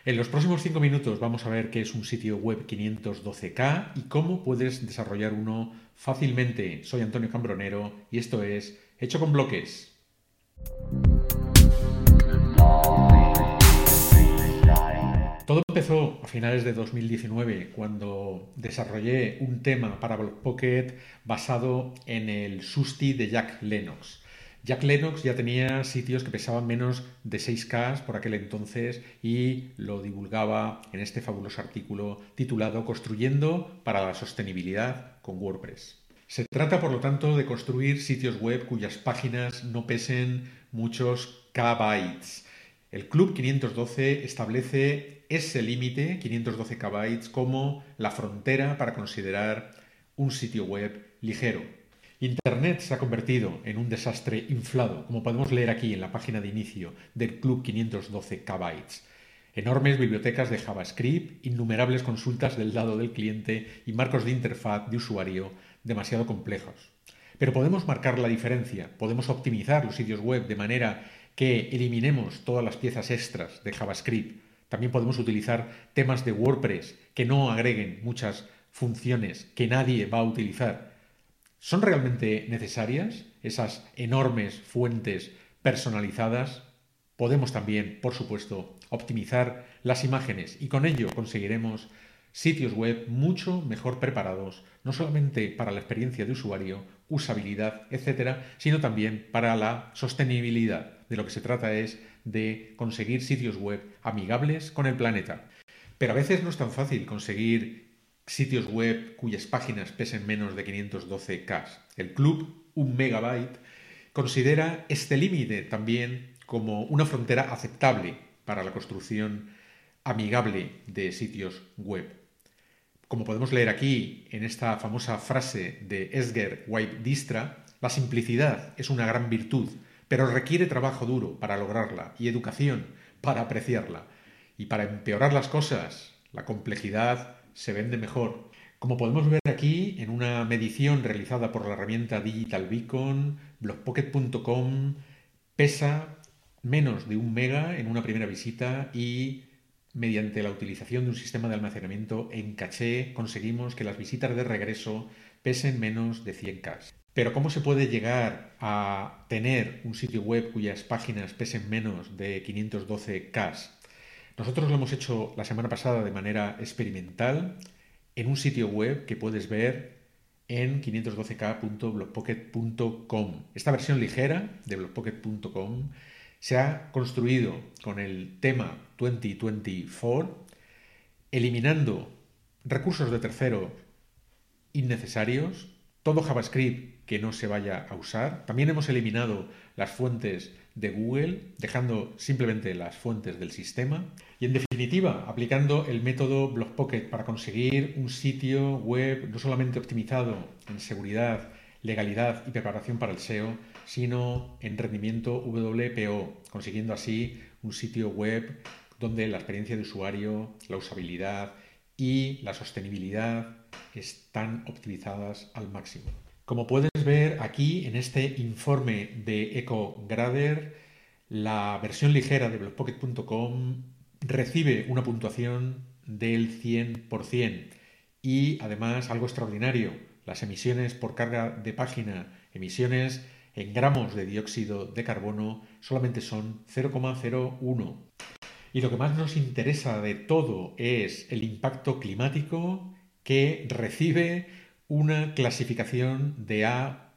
En los próximos 5 minutos vamos a ver qué es un sitio web 512K y cómo puedes desarrollar uno fácilmente. Soy Antonio Cambronero y esto es Hecho con Bloques. Todo empezó a finales de 2019 cuando desarrollé un tema para Blockpocket basado en el Susty de Jack Lennox. Jack Lennox ya tenía sitios que pesaban menos de 6K por aquel entonces y lo divulgaba en este fabuloso artículo titulado Construyendo para la sostenibilidad con WordPress. Se trata, por lo tanto, de construir sitios web cuyas páginas no pesen muchos kbytes. El Club 512 establece ese límite, 512 kbytes, como la frontera para considerar un sitio web ligero. Internet se ha convertido en un desastre inflado, como podemos leer aquí en la página de inicio del Club 512 kbytes. Enormes bibliotecas de JavaScript, innumerables consultas del lado del cliente y marcos de interfaz de usuario demasiado complejos. Pero podemos marcar la diferencia, podemos optimizar los sitios web de manera que eliminemos todas las piezas extras de JavaScript. También podemos utilizar temas de WordPress que no agreguen muchas funciones que nadie va a utilizar. ¿Son realmente necesarias esas enormes fuentes personalizadas? Podemos también, por supuesto, optimizar las imágenes y con ello conseguiremos sitios web mucho mejor preparados, no solamente para la experiencia de usuario, usabilidad, etcétera, sino también para la sostenibilidad. De lo que se trata es de conseguir sitios web amigables con el planeta. Pero a veces no es tan fácil conseguir sitios web cuyas páginas pesen menos de 512K. El club 1 megabyte considera este límite también como una frontera aceptable para la construcción amigable de sitios web. Como podemos leer aquí en esta famosa frase de Esger White Distra, la simplicidad es una gran virtud, pero requiere trabajo duro para lograrla y educación para apreciarla. Y para empeorar las cosas, la complejidad se vende mejor. Como podemos ver aquí en una medición realizada por la herramienta Digital Beacon, Blockpocket.com pesa menos de 1 mega en una primera visita y mediante la utilización de un sistema de almacenamiento en caché conseguimos que las visitas de regreso pesen menos de 100K. Pero ¿cómo se puede llegar a tener un sitio web cuyas páginas pesen menos de 512K? Nosotros lo hemos hecho la semana pasada de manera experimental en un sitio web que puedes ver en 512k.blockpocket.com. Esta versión ligera de blockpocket.com se ha construido con el tema 2024, eliminando recursos de terceros innecesarios, todo JavaScript que no se vaya a usar. También hemos eliminado las fuentes de Google, dejando simplemente las fuentes del sistema. Y en definitiva, aplicando el método Blockpocket para conseguir un sitio web no solamente optimizado en seguridad, legalidad y preparación para el SEO, sino en rendimiento WPO, consiguiendo así un sitio web donde la experiencia de usuario, la usabilidad y la sostenibilidad están optimizadas al máximo. Como puedes ver aquí en este informe de EcoGrader, la versión ligera de Blockpocket.com recibe una puntuación del 100% y además algo extraordinario, las emisiones por carga de página, emisiones en gramos de dióxido de carbono solamente son 0,01. Y lo que más nos interesa de todo es el impacto climático que recibe una clasificación de A+,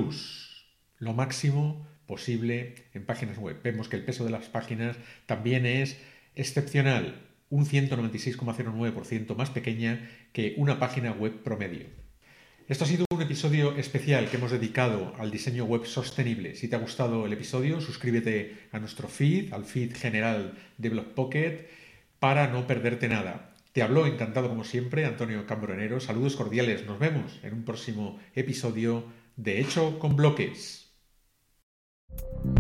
lo máximo posible en páginas web. Vemos que el peso de las páginas también es excepcional, un 196,09% más pequeña que una página web promedio. Esto ha sido un episodio especial que hemos dedicado al diseño web sostenible. Si te ha gustado el episodio, suscríbete a nuestro feed, al feed general de Blockpocket, para no perderte nada. Te habló encantado como siempre Antonio Cambronero. Saludos cordiales. Nos vemos en un próximo episodio de Hecho con Bloques.